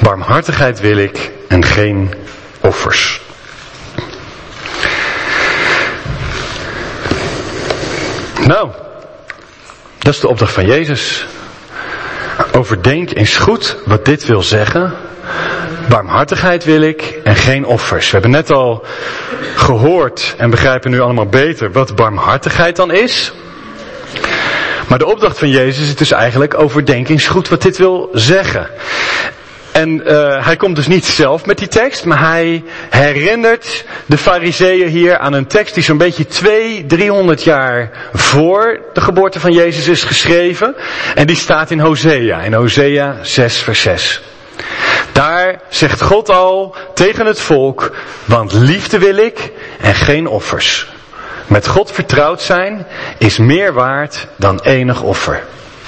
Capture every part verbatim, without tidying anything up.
Barmhartigheid wil ik en geen offers. Nou, dat is de opdracht van Jezus. Overdenk eens goed wat dit wil zeggen. Barmhartigheid wil ik en geen offers. We hebben net al gehoord en begrijpen nu allemaal beter wat barmhartigheid dan is. Maar de opdracht van Jezus is dus eigenlijk overdenk eens goed wat dit wil zeggen. En uh, hij komt dus niet zelf met die tekst, maar hij herinnert de Farizeeën hier aan een tekst die zo'n beetje twee, driehonderd jaar voor de geboorte van Jezus is geschreven. En die staat in Hosea, in Hosea zes vers zes. Daar zegt God al tegen het volk, want liefde wil ik en geen offers. Met God vertrouwd zijn is meer waard dan enig offer.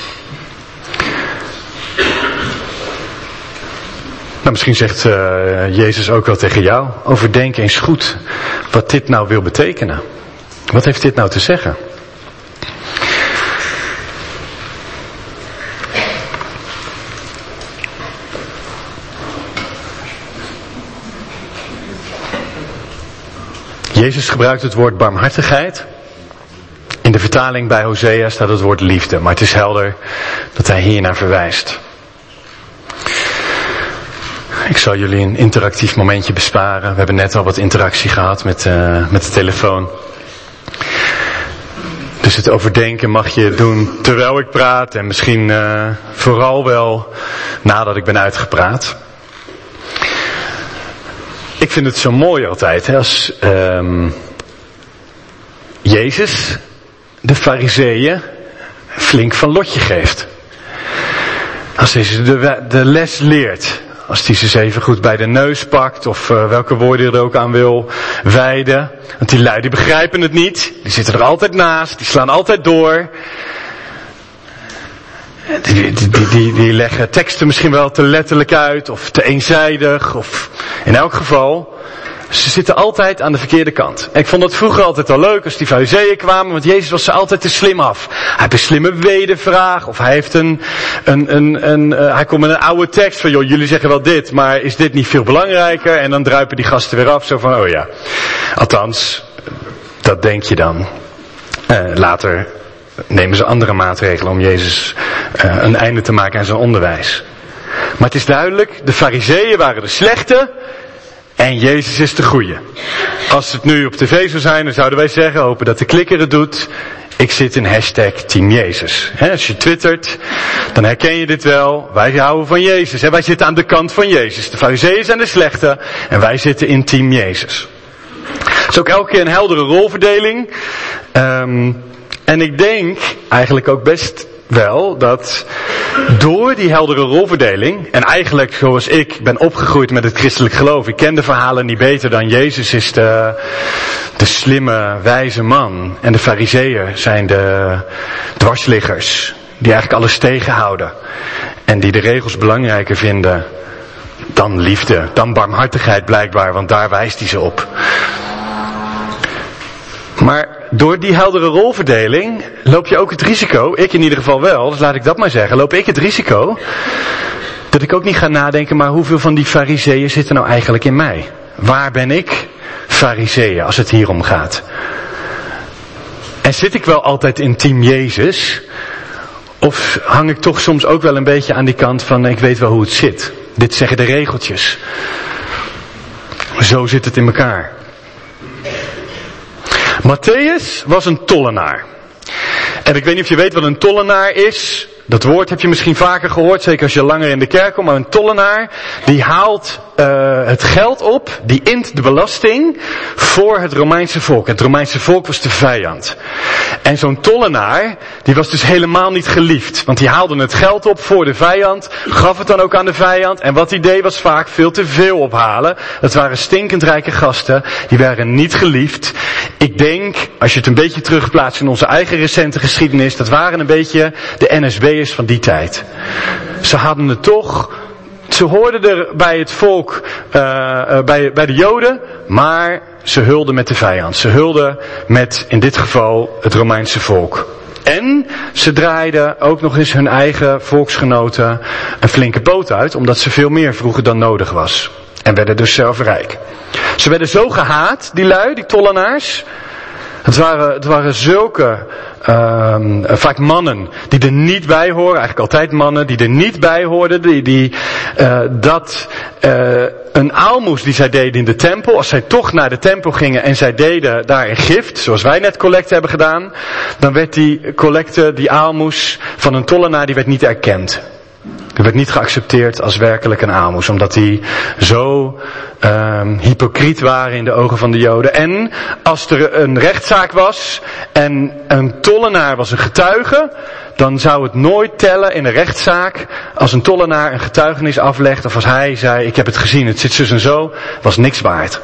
Nou, misschien zegt uh, Jezus ook wel tegen jou, overdenk eens goed wat dit nou wil betekenen. Wat heeft dit nou te zeggen? Jezus gebruikt het woord barmhartigheid. In de vertaling bij Hosea staat het woord liefde, maar het is helder dat hij hiernaar verwijst. Ik zal jullie een interactief momentje besparen. We hebben net al wat interactie gehad met, uh, met de telefoon. Dus het overdenken mag je doen terwijl ik praat en misschien uh, vooral wel nadat ik ben uitgepraat. Ik vind het zo mooi altijd hè, als um, Jezus de Farizeeën flink van lotje geeft. Als hij ze de, de les leert. Als hij ze eens even goed bij de neus pakt of uh, welke woorden je er ook aan wil wijden. Want die lui die begrijpen het niet. Die zitten er altijd naast. Die slaan altijd door. Die, die, die, die, die leggen teksten misschien wel te letterlijk uit of te eenzijdig. Of in elk geval, ze zitten altijd aan de verkeerde kant. En ik vond dat vroeger altijd al leuk als die Farizeeën kwamen, want Jezus was ze altijd te slim af. Hij heeft een slimme wedervraag of hij heeft een, een, een, een uh, hij komt met een oude tekst van, joh, jullie zeggen wel dit, maar is dit niet veel belangrijker? En dan druipen die gasten weer af, zo van, oh ja. Althans, dat denk je dan. Uh, later nemen ze andere maatregelen om Jezus uh, een einde te maken aan zijn onderwijs. Maar het is duidelijk, de Farizeeën waren de slechte en Jezus is de goeie. Als het nu op tv zou zijn, dan zouden wij zeggen, hopen dat de klikker het doet, ik zit in hashtag Team Jezus. He, als je twittert, dan herken je dit wel. Wij houden van Jezus. He, wij zitten aan de kant van Jezus. De Farizeeën zijn de slechte en wij zitten in Team Jezus. Het is ook elke keer een heldere rolverdeling. Um, en ik denk eigenlijk ook best wel dat door die heldere rolverdeling, en eigenlijk zoals ik ben opgegroeid met het christelijk geloof, ik ken de verhalen niet beter dan Jezus is de, de slimme, wijze man. En de Farizeeën zijn de dwarsliggers, die eigenlijk alles tegenhouden. En die de regels belangrijker vinden dan liefde, dan barmhartigheid blijkbaar, want daar wijst hij ze op. Maar door die heldere rolverdeling loop je ook het risico, ik in ieder geval wel, dus laat ik dat maar zeggen, loop ik het risico dat ik ook niet ga nadenken, maar hoeveel van die Farizeeën zitten nou eigenlijk in mij? Waar ben ik Farizeeën als het hier om gaat? En zit ik wel altijd in Team Jezus? Of hang ik toch soms ook wel een beetje aan die kant van, ik weet wel hoe het zit. Dit zeggen de regeltjes. Zo zit het in elkaar. Matthäus was een tollenaar. En ik weet niet of je weet wat een tollenaar is. Dat woord heb je misschien vaker gehoord, zeker als je langer in de kerk komt. Maar een tollenaar, die haalt uh, het geld op, die int de belasting voor het Romeinse volk. En het Romeinse volk was de vijand. En zo'n tollenaar, die was dus helemaal niet geliefd. Want die haalde het geld op voor de vijand, gaf het dan ook aan de vijand. En wat hij deed was vaak veel te veel ophalen. Dat waren stinkend rijke gasten, die waren niet geliefd. Ik denk, als je het een beetje terugplaatst in onze eigen recente geschiedenis, dat waren een beetje de N S B'ers van die tijd. Ze hadden het toch, ze hoorden er bij het volk, uh, uh, bij, bij de Joden, maar ze hulden met de vijand. Ze hulden met, in dit geval, het Romeinse volk. En ze draaiden ook nog eens hun eigen volksgenoten een flinke boot uit, omdat ze veel meer vroegen dan nodig was. En werden dus zelf rijk. Ze werden zo gehaat, die lui, die tollenaars. Het waren, het waren zulke, uh, vaak mannen die er niet bij horen, eigenlijk altijd mannen die er niet bij hoorden, die, die uh, dat uh, een aalmoes die zij deden in de tempel, als zij toch naar de tempel gingen en zij deden daar een gift, zoals wij net collecte hebben gedaan, dan werd die collecte, die aalmoes van een tollenaar, die werd niet erkend. Het werd niet geaccepteerd als werkelijk een aalmoes, omdat die zo um, hypocriet waren in de ogen van de Joden. En als er een rechtszaak was en een tollenaar was een getuige, dan zou het nooit tellen in een rechtszaak als een tollenaar een getuigenis aflegt of als hij zei, ik heb het gezien, het zit zus en zo, was niks waard.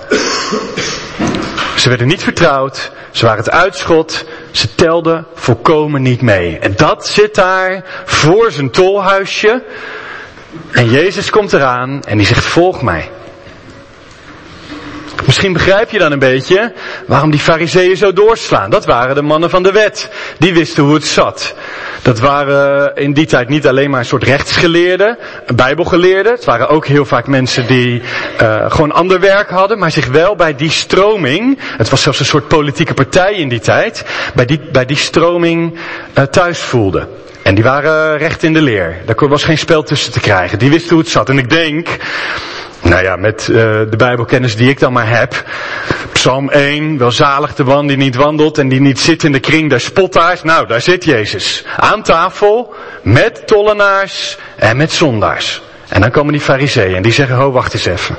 Ze werden niet vertrouwd, ze waren het uitschot, ze telden volkomen niet mee. En dat zit daar voor zijn tolhuisje. En Jezus komt eraan en die zegt, volg mij. Misschien begrijp je dan een beetje waarom die fariseeën zo doorslaan. Dat waren de mannen van de wet. Die wisten hoe het zat. Dat waren in die tijd niet alleen maar een soort rechtsgeleerden, bijbelgeleerden. Het waren ook heel vaak mensen die uh, gewoon ander werk hadden, maar zich wel bij die stroming, het was zelfs een soort politieke partij in die tijd, bij die, bij die stroming uh, thuis voelden. En die waren recht in de leer. Daar was geen spel tussen te krijgen. Die wisten hoe het zat. En ik denk, nou ja, met uh, de Bijbelkennis die ik dan maar heb. Psalm één, welzalig de man die niet wandelt en die niet zit in de kring der spottaars. Nou, daar zit Jezus. Aan tafel, met tollenaars en met zondaars. En dan komen die fariseeën en die zeggen, ho, wacht eens even.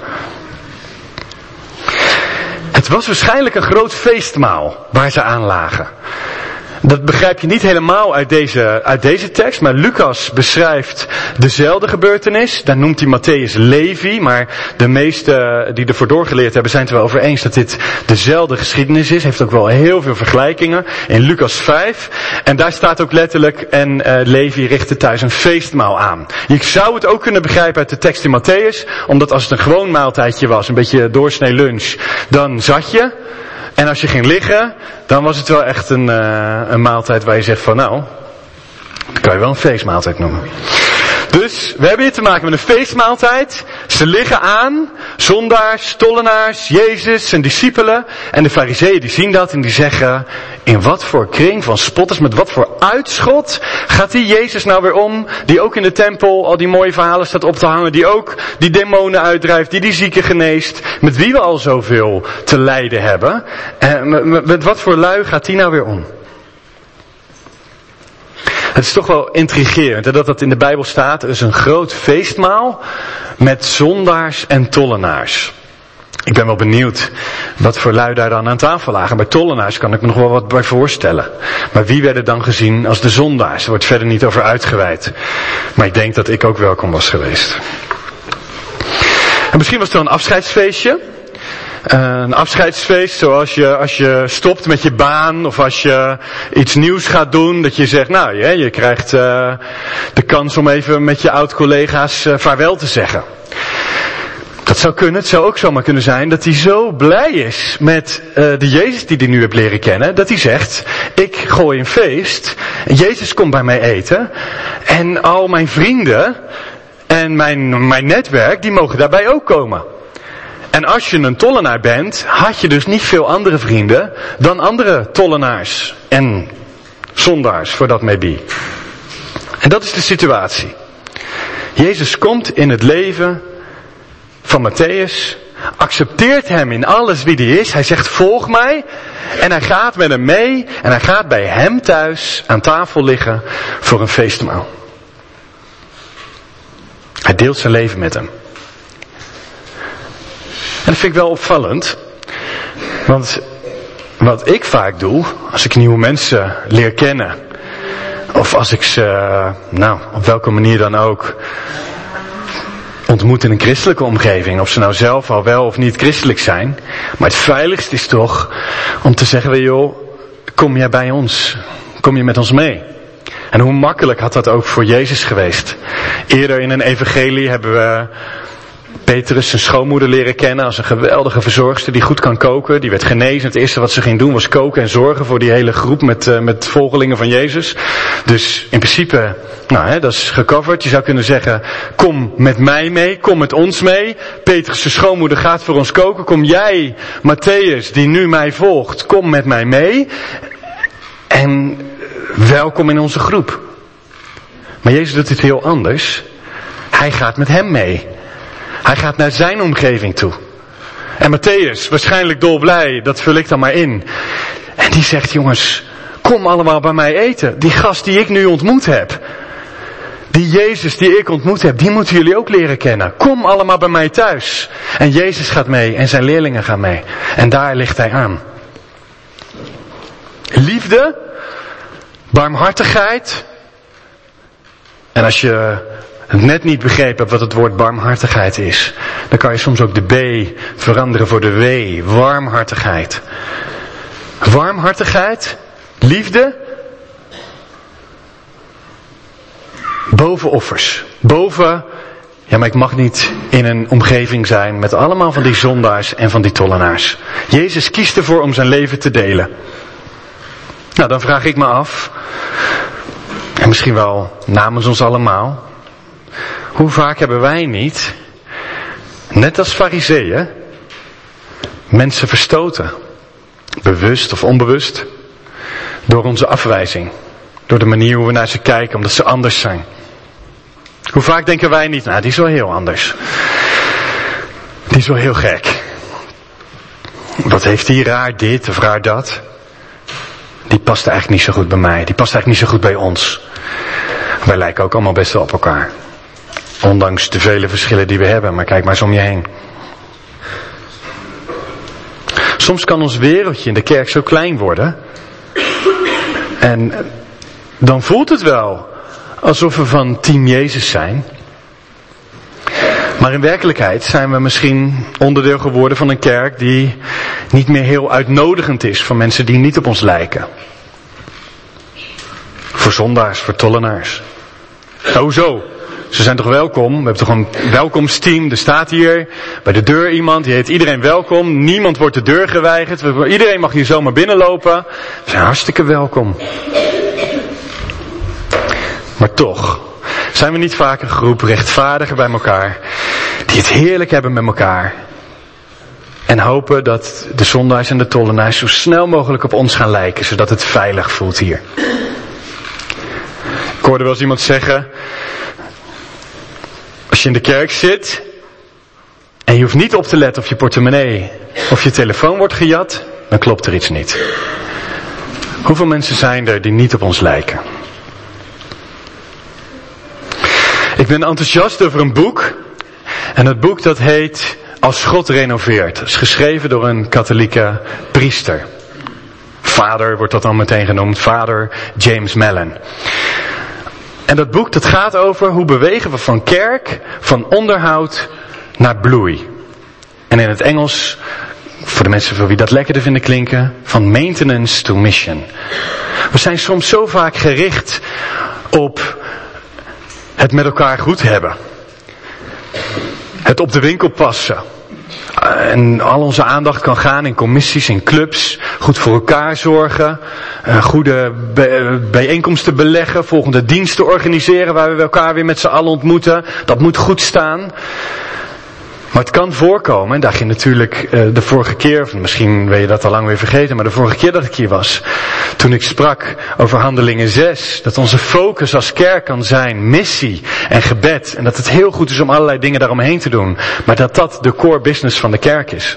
Het was waarschijnlijk een groot feestmaal waar ze aan lagen. Dat begrijp je niet helemaal uit deze, uit deze tekst, maar Lucas beschrijft dezelfde gebeurtenis. Daar noemt hij Matthäus Levi, maar de meesten die ervoor doorgeleerd hebben zijn het wel over eens dat dit dezelfde geschiedenis is. Heeft ook wel heel veel vergelijkingen in Lucas vijf. En daar staat ook letterlijk, en uh, Levi richtte thuis een feestmaal aan. Je zou het ook kunnen begrijpen uit de tekst in Matthäus, omdat als het een gewoon maaltijdje was, een beetje doorsnee lunch, dan zat je. En als je ging liggen, dan was het wel echt een, uh, een maaltijd waar je zegt van nou, dat kan je wel een feestmaaltijd noemen. Dus we hebben hier te maken met een feestmaaltijd. Ze liggen aan, zondaars, tollenaars, Jezus, zijn discipelen. En de fariseeën die zien dat en die zeggen, in wat voor kring van spotters, met wat voor uitschot gaat die Jezus nou weer om, die ook in de tempel al die mooie verhalen staat op te hangen, die ook die demonen uitdrijft, die die zieken geneest, met wie we al zoveel te lijden hebben. En met, met, met wat voor lui gaat die nou weer om? Het is toch wel intrigerend hè, dat dat in de Bijbel staat. Er is een groot feestmaal met zondaars en tollenaars. Ik ben wel benieuwd wat voor lui daar dan aan tafel lagen. Bij tollenaars kan ik me nog wel wat bij voorstellen. Maar wie werden dan gezien als de zondaars? Er wordt verder niet over uitgeweid. Maar ik denk dat ik ook welkom was geweest. En misschien was het wel een afscheidsfeestje. Uh, een afscheidsfeest zoals je als je stopt met je baan of als je iets nieuws gaat doen, dat je zegt, nou je, je krijgt uh, de kans om even met je oud-collega's uh, vaarwel te zeggen. Dat zou kunnen, het zou ook zomaar kunnen zijn dat hij zo blij is met uh, de Jezus die hij nu hebt leren kennen, dat hij zegt, ik gooi een feest en Jezus komt bij mij eten en al mijn vrienden en mijn, mijn netwerk, die mogen daarbij ook komen. En als je een tollenaar bent, had je dus niet veel andere vrienden dan andere tollenaars en zondaars, for that may be. En dat is de situatie. Jezus komt in het leven van Matthäus, accepteert hem in alles wie hij is. Hij zegt, volg mij. En hij gaat met hem mee en hij gaat bij hem thuis aan tafel liggen voor een feestmaal. Hij deelt zijn leven met hem. En dat vind ik wel opvallend. Want wat ik vaak doe, als ik nieuwe mensen leer kennen, of als ik ze, nou, op welke manier dan ook, ontmoet in een christelijke omgeving, of ze nou zelf al wel of niet christelijk zijn. Maar het veiligst is toch om te zeggen, joh, kom jij bij ons? Kom je met ons mee? En hoe makkelijk had dat ook voor Jezus geweest? Eerder in een evangelie hebben we Petrus zijn schoonmoeder leren kennen als een geweldige verzorgster die goed kan koken. Die werd genezen. Het eerste wat ze ging doen was koken en zorgen voor die hele groep met, uh, met volgelingen van Jezus. Dus in principe, nou hè, dat is gecoverd. Je zou kunnen zeggen, kom met mij mee, kom met ons mee. Petrus zijn schoonmoeder gaat voor ons koken. Kom jij, Matthäus, die nu mij volgt, kom met mij mee. En welkom in onze groep. Maar Jezus doet het heel anders. Hij gaat met hem mee. Hij gaat naar zijn omgeving toe. En Matthäus, waarschijnlijk dolblij, dat vul ik dan maar in. En die zegt, jongens, kom allemaal bij mij eten. Die gast die ik nu ontmoet heb. Die Jezus die ik ontmoet heb, die moeten jullie ook leren kennen. Kom allemaal bij mij thuis. En Jezus gaat mee en zijn leerlingen gaan mee. En daar ligt hij aan. Liefde, barmhartigheid. En als je het net niet begrepen hebt wat het woord barmhartigheid is, dan kan je soms ook de B veranderen voor de W. Warmhartigheid. Warmhartigheid, liefde, boven offers. Boven, ja maar ik mag niet in een omgeving zijn met allemaal van die zondaars en van die tollenaars. Jezus kiest ervoor om zijn leven te delen. Nou, dan vraag ik me af, en misschien wel namens ons allemaal, hoe vaak hebben wij niet, net als Farizeeën, mensen verstoten, bewust of onbewust, door onze afwijzing, door de manier hoe we naar ze kijken, omdat ze anders zijn. Hoe vaak denken wij niet, nou die is wel heel anders, die is wel heel gek, wat heeft die raar dit of raar dat, die past eigenlijk niet zo goed bij mij, die past eigenlijk niet zo goed bij ons. Wij lijken ook allemaal best wel op elkaar. Ondanks de vele verschillen die we hebben, maar kijk maar eens om je heen. Soms kan ons wereldje in de kerk zo klein worden. En dan voelt het wel alsof we van team Jezus zijn. Maar in werkelijkheid zijn we misschien onderdeel geworden van een kerk die niet meer heel uitnodigend is voor mensen die niet op ons lijken. Voor zondaars, voor tollenaars. Oh zo, ze zijn toch welkom? We hebben toch een welkomsteam. Er staat hier bij de deur iemand, die heet iedereen welkom. Niemand wordt de deur geweigerd. Iedereen mag hier zomaar binnenlopen. We zijn hartstikke welkom. Maar toch zijn we niet vaak een groep rechtvaardigen bij elkaar, die het heerlijk hebben met elkaar. En hopen dat de zondaars en de tollenaars zo snel mogelijk op ons gaan lijken, zodat het veilig voelt hier. Ik hoorde wel eens iemand zeggen, als je in de kerk zit en je hoeft niet op te letten of je portemonnee of je telefoon wordt gejat, dan klopt er iets niet. Hoeveel mensen zijn er die niet op ons lijken? Ik ben enthousiast over een boek. En het boek dat heet Als God renoveert. Het is geschreven door een katholieke priester. Vader wordt dat dan meteen genoemd. Vader James Mellon. En dat boek dat gaat over hoe bewegen we van kerk, van onderhoud naar bloei. En in het Engels, voor de mensen voor wie dat lekkerder vinden klinken, van maintenance to mission. We zijn soms zo vaak gericht op het met elkaar goed hebben. Het op de winkel passen. En al onze aandacht kan gaan in commissies, in clubs. Goed voor elkaar zorgen. Goede bijeenkomsten beleggen. Volgende diensten organiseren waar we elkaar weer met z'n allen ontmoeten. Dat moet goed staan. Maar het kan voorkomen, en daar ging natuurlijk uh, de vorige keer, of misschien ben je dat al lang weer vergeten, maar de vorige keer dat ik hier was, toen ik sprak over Handelingen zes, dat onze focus als kerk kan zijn missie en gebed, en dat het heel goed is om allerlei dingen daaromheen te doen, maar dat dat de core business van de kerk is.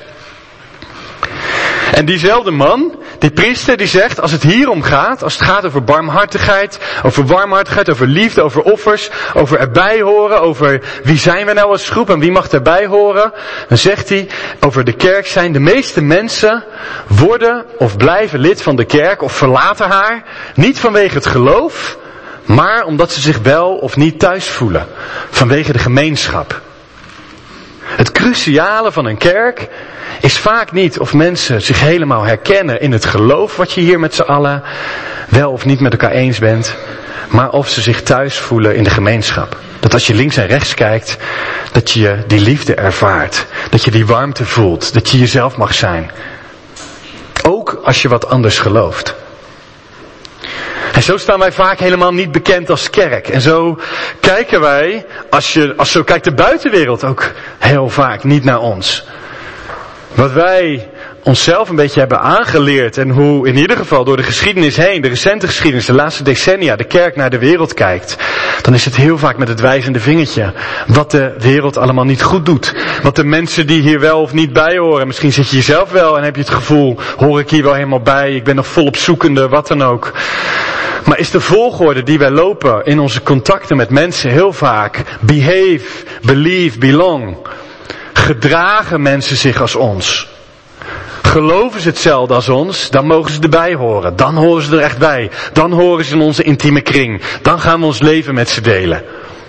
En diezelfde man, die priester, die zegt, als het hierom gaat, als het gaat over barmhartigheid, over warmhartigheid, over liefde, over offers, over erbij horen, over wie zijn we nou als groep en wie mag erbij horen, dan zegt hij, over de kerk zijn de meeste mensen worden of blijven lid van de kerk of verlaten haar, niet vanwege het geloof, maar omdat ze zich wel of niet thuis voelen, vanwege de gemeenschap. Het cruciale van een kerk is vaak niet of mensen zich helemaal herkennen in het geloof wat je hier met z'n allen wel of niet met elkaar eens bent, maar of ze zich thuis voelen in de gemeenschap. Dat als je links en rechts kijkt, Dat je die liefde ervaart. Dat je die warmte voelt. Dat je jezelf mag zijn. Ook als je wat anders gelooft. En zo staan wij vaak helemaal niet bekend als kerk. En zo kijken wij, als je, als zo kijkt de buitenwereld ook heel vaak niet naar ons. Wat wij onszelf een beetje hebben aangeleerd en hoe in ieder geval door de geschiedenis heen, de recente geschiedenis, de laatste decennia, de kerk naar de wereld kijkt. Dan is het heel vaak met het wijzende vingertje. Wat de wereld allemaal niet goed doet. Wat de mensen die hier wel of niet bij horen. Misschien zit je jezelf wel en heb je het gevoel, hoor ik hier wel helemaal bij, ik ben nog volop zoekende, wat dan ook. Maar is de volgorde die wij lopen in onze contacten met mensen heel vaak behave, believe, belong. Gedragen mensen zich als ons? Geloven ze hetzelfde als ons, dan mogen ze erbij horen. Dan horen ze er echt bij. Dan horen ze in onze intieme kring. Dan gaan we ons leven met ze delen.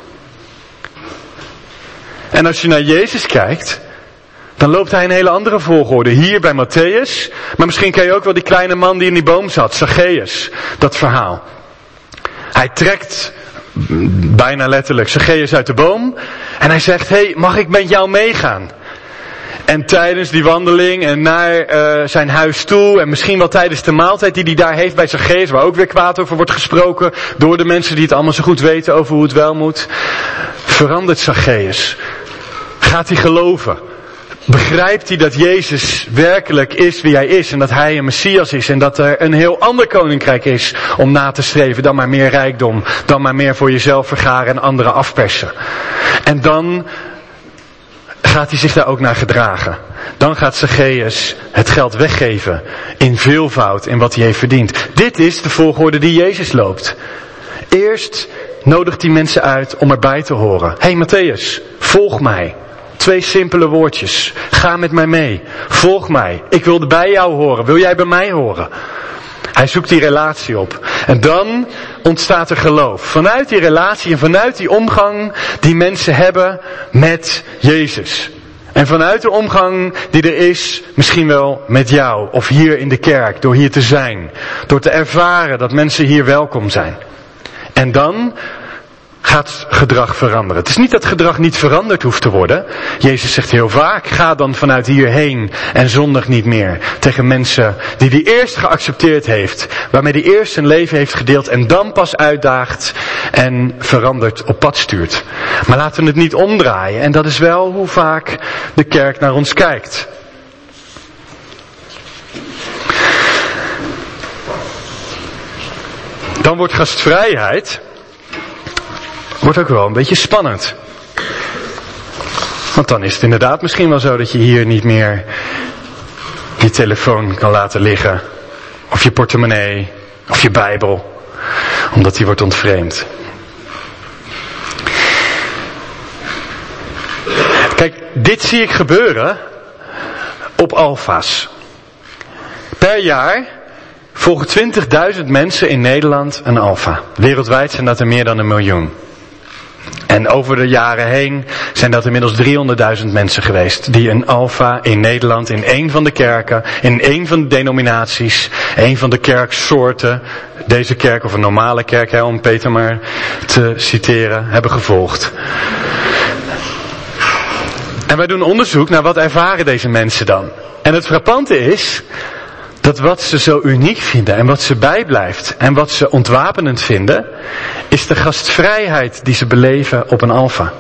En als je naar Jezus kijkt, dan loopt hij een hele andere volgorde. Hier bij Mattheüs, maar misschien ken je ook wel die kleine man die in die boom zat, Zacchaeus, dat verhaal. Hij trekt bijna letterlijk Zacchaeus uit de boom en hij zegt, hé, hey, mag ik met jou meegaan? En tijdens die wandeling en naar uh, zijn huis toe en misschien wel tijdens de maaltijd die hij daar heeft bij Zacchaeus, waar ook weer kwaad over wordt gesproken door de mensen die het allemaal zo goed weten over hoe het wel moet, verandert Zacchaeus. Gaat hij geloven? Begrijpt hij dat Jezus werkelijk is wie hij is en dat hij een Messias is en dat er een heel ander koninkrijk is om na te streven dan maar meer rijkdom, dan maar meer voor jezelf vergaren en anderen afpersen. En dan gaat hij zich daar ook naar gedragen. Dan gaat Zacchaeus het geld weggeven in veelvoud in wat hij heeft verdiend. Dit is de volgorde die Jezus loopt. Eerst nodigt hij mensen uit om erbij te horen. Hé hey, Mattheüs, volg mij. Twee simpele woordjes. Ga met mij mee. Volg mij. Ik wil bij jou horen. Wil jij bij mij horen? Hij zoekt die relatie op. En dan ontstaat er geloof. Vanuit die relatie en vanuit die omgang die mensen hebben met Jezus. En vanuit de omgang die er is, misschien wel met jou of hier in de kerk, door hier te zijn. Door te ervaren dat mensen hier welkom zijn. En dan gaat gedrag veranderen. Het is niet dat gedrag niet veranderd hoeft te worden. Jezus zegt heel vaak, ga dan vanuit hierheen en zondig niet meer. Tegen mensen die die eerst geaccepteerd heeft. Waarmee die eerst zijn leven heeft gedeeld en dan pas uitdaagt en verandert op pad stuurt. Maar laten we het niet omdraaien. En dat is wel hoe vaak de kerk naar ons kijkt. Dan wordt gastvrijheid wordt ook wel een beetje spannend. Want dan is het inderdaad misschien wel zo dat je hier niet meer je telefoon kan laten liggen. Of je portemonnee. Of je Bijbel. Omdat die wordt ontvreemd. Kijk, dit zie ik gebeuren op alfa's. Per jaar volgen twintigduizend mensen in Nederland een alfa. Wereldwijd zijn dat er meer dan een miljoen. En over de jaren heen zijn dat inmiddels driehonderdduizend mensen geweest die een alfa in Nederland, in één van de kerken, in één van de denominaties, één van de kerksoorten, deze kerk of een normale kerk, hè, om Peter maar te citeren, hebben gevolgd. En wij doen onderzoek naar wat ervaren deze mensen dan. En het frappante is dat wat ze zo uniek vinden en wat ze bijblijft en wat ze ontwapenend vinden, is de gastvrijheid die ze beleven op een alfa.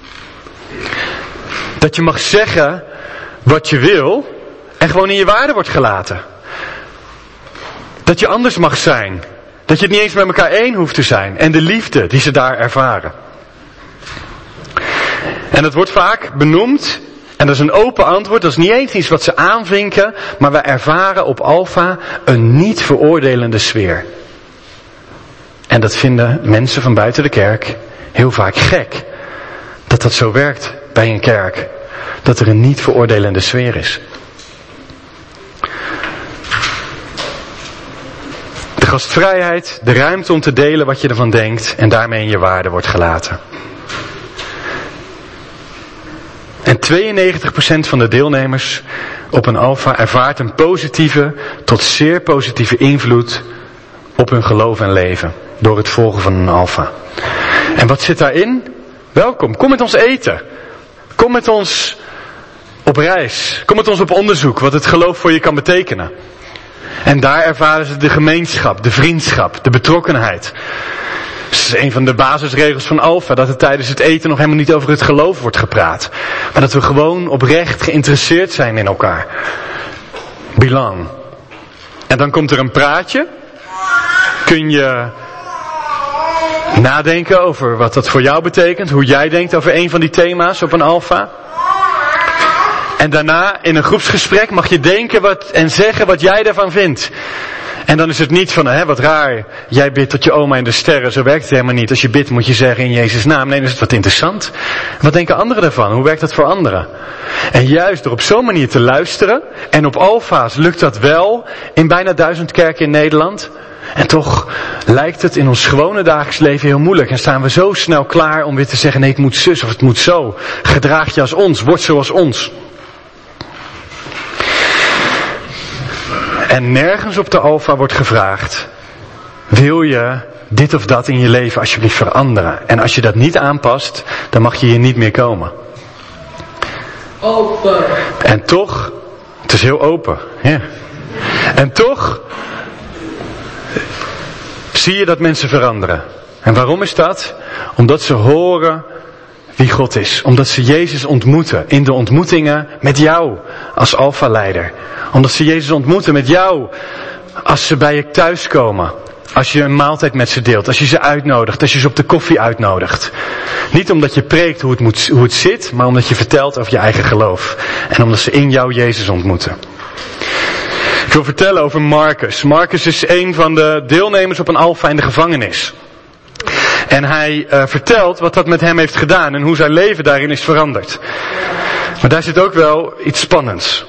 Dat je mag zeggen wat je wil en gewoon in je waarde wordt gelaten. Dat je anders mag zijn. Dat je het niet eens met elkaar één hoeft te zijn. En de liefde die ze daar ervaren. En het wordt vaak benoemd. En dat is een open antwoord, dat is niet eens iets wat ze aanvinken, maar wij ervaren op alfa een niet veroordelende sfeer. En dat vinden mensen van buiten de kerk heel vaak gek. Dat dat zo werkt bij een kerk. Dat er een niet veroordelende sfeer is. De gastvrijheid, de ruimte om te delen wat je ervan denkt en daarmee in je waarde wordt gelaten. En tweeënnegentig procent van de deelnemers op een alfa ervaart een positieve tot zeer positieve invloed op hun geloof en leven. Door het volgen van een alfa. En wat zit daarin? Welkom, kom met ons eten. Kom met ons op reis. Kom met ons op onderzoek wat het geloof voor je kan betekenen. En daar ervaren ze de gemeenschap, de vriendschap, de betrokkenheid. Dat is een van de basisregels van Alpha, dat er tijdens het eten nog helemaal niet over het geloof wordt gepraat. Maar dat we gewoon oprecht geïnteresseerd zijn in elkaar. Belang. En dan komt er een praatje. Kun je nadenken over wat dat voor jou betekent. Hoe jij denkt over een van die thema's op een Alpha. En daarna in een groepsgesprek mag je denken wat, en zeggen wat jij daarvan vindt. En dan is het niet van, hè, wat raar, jij bidt tot je oma in de sterren. Zo werkt het helemaal niet. Als je bidt moet je zeggen in Jezus' naam. Nee, dan is het wat interessant. Wat denken anderen daarvan? Hoe werkt dat voor anderen? En juist door op zo'n manier te luisteren. En op Alpha's lukt dat wel in bijna duizend kerken in Nederland. En toch lijkt het in ons gewone dagelijks leven heel moeilijk. En staan we zo snel klaar om weer te zeggen, nee, het moet zus of het moet zo. Gedraag je als ons, word zoals ons. En nergens op de Alpha wordt gevraagd, wil je dit of dat in je leven alsjeblieft veranderen? En als je dat niet aanpast, dan mag je hier niet meer komen. Open. En toch, het is heel open. Ja. En toch zie je dat mensen veranderen. En waarom is dat? Omdat ze horen wie God is. Omdat ze Jezus ontmoeten in de ontmoetingen met jou als Alpha-leider. Omdat ze Jezus ontmoeten met jou als ze bij je thuiskomen. Als je een maaltijd met ze deelt. Als je ze uitnodigt. Als je ze op de koffie uitnodigt. Niet omdat je preekt hoe het, moet, hoe het zit. Maar omdat je vertelt over je eigen geloof. En omdat ze in jou Jezus ontmoeten. Ik wil vertellen over Marcus. Marcus is een van de deelnemers op een Alpha in de gevangenis. En hij uh, vertelt wat dat met hem heeft gedaan. En hoe zijn leven daarin is veranderd. Maar daar zit ook wel iets spannends.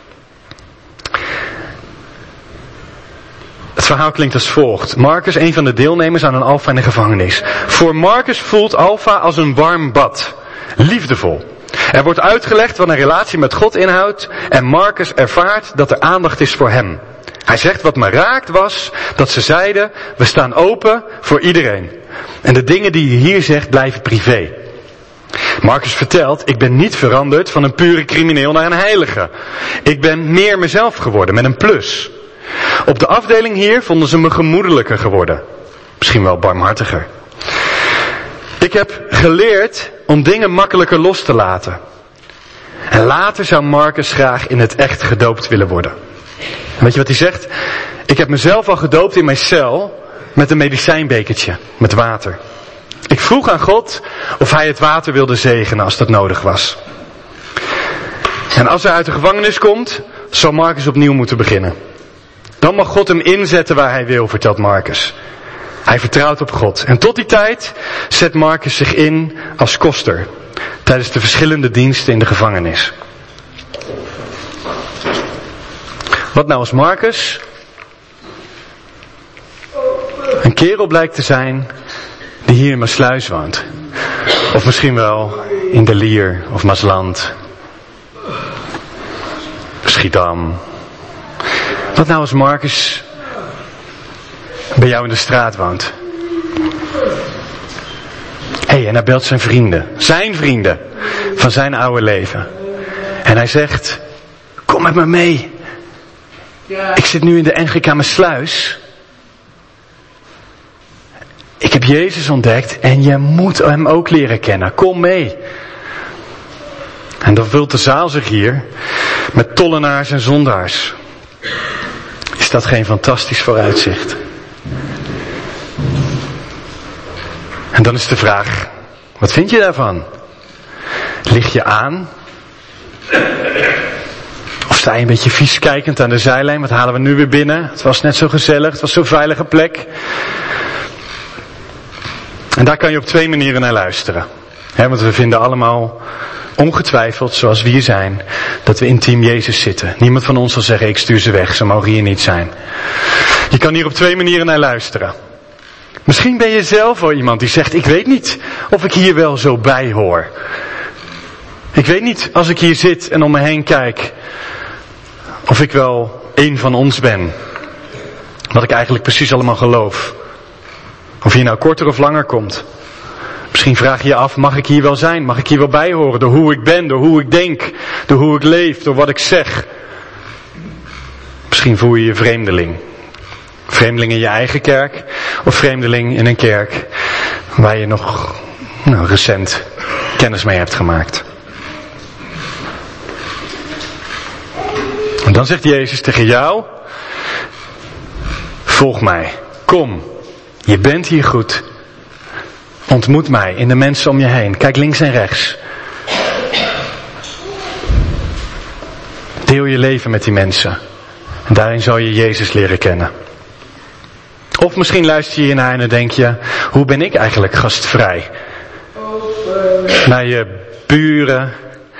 Het verhaal klinkt als volgt. Marcus, een van de deelnemers aan een Alpha in de gevangenis. Voor Marcus voelt Alpha als een warm bad. Liefdevol. Er wordt uitgelegd wat een relatie met God inhoudt. En Marcus ervaart dat er aandacht is voor hem. Hij zegt, wat me raakt was dat ze zeiden, we staan open voor iedereen. En de dingen die je hier zegt blijven privé. Marcus vertelt, ik ben niet veranderd van een pure crimineel naar een heilige. Ik ben meer mezelf geworden, met een plus. Op de afdeling hier vonden ze me gemoedelijker geworden. Misschien wel barmhartiger. Ik heb geleerd om dingen makkelijker los te laten. En later zou Marcus graag in het echt gedoopt willen worden. Weet je wat hij zegt? Ik heb mezelf al gedoopt in mijn cel met een medicijnbekertje, met water. Ik vroeg aan God of hij het water wilde zegenen als dat nodig was. En als hij uit de gevangenis komt, zal Marcus opnieuw moeten beginnen. Dan mag God hem inzetten waar hij wil, vertelt Marcus. Hij vertrouwt op God. En tot die tijd zet Marcus zich in als koster. Tijdens de verschillende diensten in de gevangenis. Wat nou als Marcus een kerel blijkt te zijn die hier in Maasluis woont. Of misschien wel in De Lier of Maasland. Schiedam. Wat nou als Marcus bij jou in de straat woont. Hé, hey, en hij belt zijn vrienden. Zijn vrienden. Van zijn oude leven. En hij zegt, kom met me mee. Ik zit nu in de N G K Maasluis. Ik heb Jezus ontdekt en je moet hem ook leren kennen. Kom mee. En dan vult de zaal zich hier met tollenaars en zondaars. Is dat geen fantastisch vooruitzicht? En dan is de vraag, wat vind je daarvan? Lig je aan? Of sta je een beetje vies kijkend aan de zijlijn? Wat halen we nu weer binnen? Het was net zo gezellig, het was zo'n veilige plek. En daar kan je op twee manieren naar luisteren. He, want we vinden allemaal ongetwijfeld, zoals we hier zijn, dat we intiem Jezus zitten. Niemand van ons zal zeggen, ik stuur ze weg, ze mogen hier niet zijn. Je kan hier op twee manieren naar luisteren. Misschien ben je zelf wel iemand die zegt, ik weet niet of ik hier wel zo bij hoor. Ik weet niet, als ik hier zit en om me heen kijk, of ik wel één van ons ben. Wat ik eigenlijk precies allemaal geloof. Of je nou korter of langer komt. Misschien Misschien vraag je je af, mag ik hier wel zijn? Mag ik hier wel bij horen? Door hoe ik ben, door hoe ik denk, door hoe ik leef, door wat ik zeg. Misschien voel je je vreemdeling. Vreemdeling in je eigen kerk of vreemdeling in een kerk waar je nog nou, recent kennis mee hebt gemaakt. En dan zegt Jezus tegen jou, volg mij, kom, je bent hier goed. Ontmoet mij in de mensen om je heen, kijk links en rechts. Deel je leven met die mensen. En daarin zal je Jezus leren kennen. Of misschien luister je hiernaar en dan denk je, hoe ben ik eigenlijk gastvrij? Naar je buren,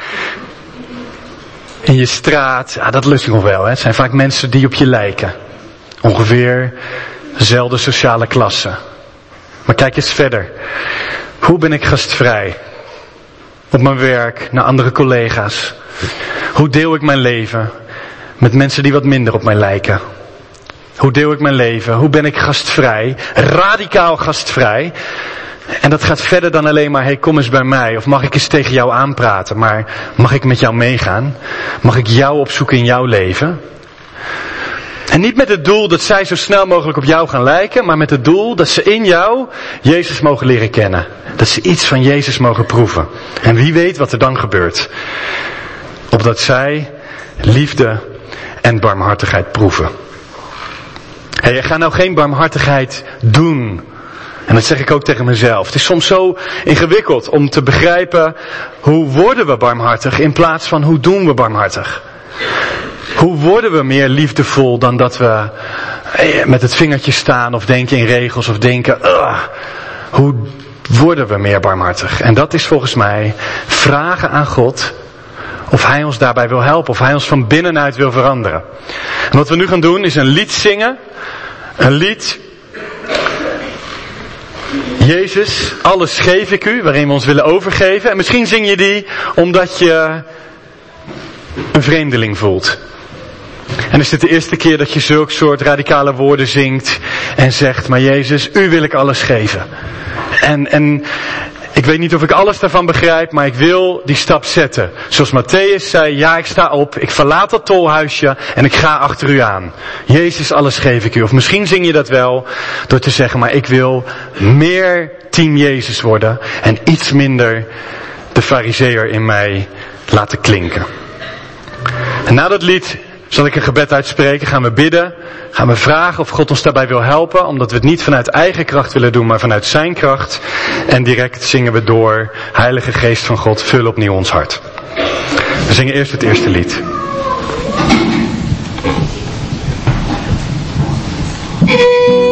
in je straat, ja, dat lust ik nog wel. Hè. Het zijn vaak mensen die op je lijken. Ongeveer dezelfde sociale klasse. Maar kijk eens verder. Hoe ben ik gastvrij? Op mijn werk, naar andere collega's. Hoe deel ik mijn leven met mensen die wat minder op mij lijken? Hoe deel ik mijn leven? Hoe ben ik gastvrij? Radicaal gastvrij. En dat gaat verder dan alleen maar, hey, kom eens bij mij. Of mag ik eens tegen jou aanpraten? Maar mag ik met jou meegaan? Mag ik jou opzoeken in jouw leven? En niet met het doel dat zij zo snel mogelijk op jou gaan lijken, maar met het doel dat ze in jou Jezus mogen leren kennen. Dat ze iets van Jezus mogen proeven. En wie weet wat er dan gebeurt. Opdat zij liefde en barmhartigheid proeven. Hey, ga nou geen barmhartigheid doen. En dat zeg ik ook tegen mezelf. Het is soms zo ingewikkeld om te begrijpen, hoe worden we barmhartig in plaats van hoe doen we barmhartig? Hoe worden we meer liefdevol dan dat we met het vingertje staan of denken in regels of denken, uh, hoe worden we meer barmhartig? En dat is volgens mij vragen aan God of Hij ons daarbij wil helpen, of Hij ons van binnenuit wil veranderen. En wat we nu gaan doen is een lied zingen. Een lied. Jezus, alles geef ik u, waarin we ons willen overgeven. En misschien zing je die omdat je een vreemdeling voelt. En is dit de eerste keer dat je zulk soort radicale woorden zingt en zegt, maar Jezus, u wil ik alles geven. En, en ik weet niet of ik alles daarvan begrijp, maar ik wil die stap zetten. Zoals Matthäus zei, ja, ik sta op, ik verlaat dat tolhuisje en ik ga achter u aan. Jezus, alles geef ik u. Of misschien zing je dat wel door te zeggen, maar ik wil meer team Jezus worden en iets minder de farizeeër in mij laten klinken. En na dat lied zal ik een gebed uitspreken, gaan we bidden, gaan we vragen of God ons daarbij wil helpen, omdat we het niet vanuit eigen kracht willen doen, maar vanuit zijn kracht. En direct zingen we door, Heilige Geest van God, vul opnieuw ons hart. We zingen eerst het eerste lied.